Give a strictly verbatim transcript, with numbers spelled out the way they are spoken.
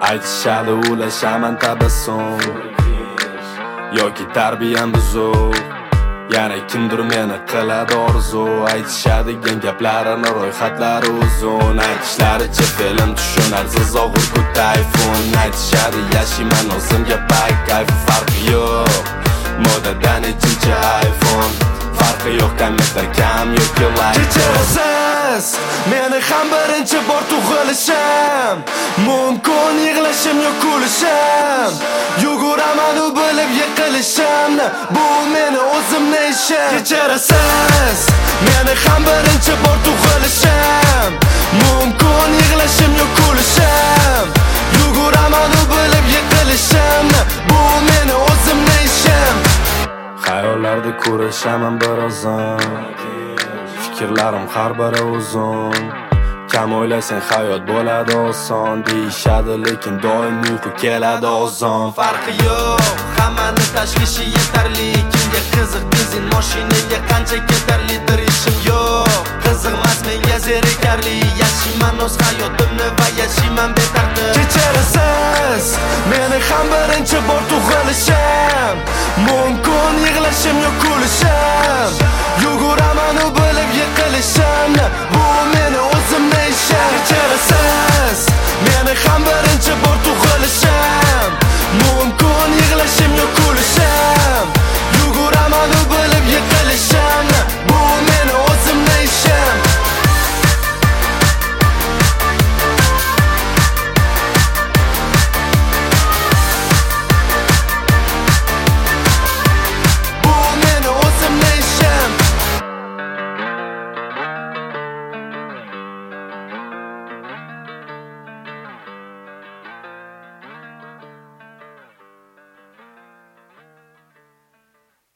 Aytishadi ulashaman tabassum yoki tarbiyam buzuq, yana kimdir meni qiladi orzu. Aytishadigan gaplarini ro'yxatlari uzun, aytishlaricha film tushunar zizog'ur ku tayfun. Aytishadi yashayman o'zimga pay kayfi, farqi yo'q modadan ichinchi iPhone, farqi yo'q kommentlar kam yoki like. Kechirasiz meni ham birinchi bor tug'ilishim, mumkin yig'lashim yo'q kulishim, yuguraman u bilib yiqilishimni, bu meni o'zimni ishim. Kechirasiz meni ham birinchi bor tug'ilishim, mumkin yig'lashim yo'q kulishim, yuguraman u bilib yiqilishimni, bu meni o'zimni ishim. Xayollarda ko'rishaman birozdan, fikrlarim har biri uzun. Kam o'ylasang hayot bo'ladi oson, deyishadi lekin doim uyqu keladi ozon. Farqi yo'q, hammani tashvishi yetarli, kimga qiziq benzin mashinaga qancha ketarlidir ishim yo'q. Qiziqmas menga zerikarli, yashayman o'z hayotimni va yashayman betartib. Kechirasiz meni ham birinchi bor tug'ilishim, mumkin yig'lashim yo'q kulishim, yuguraman u bilib yiqilishimni, bu meni o'zimni ishim. Kechirasiz meni ham birinchi bor tug'ilishim,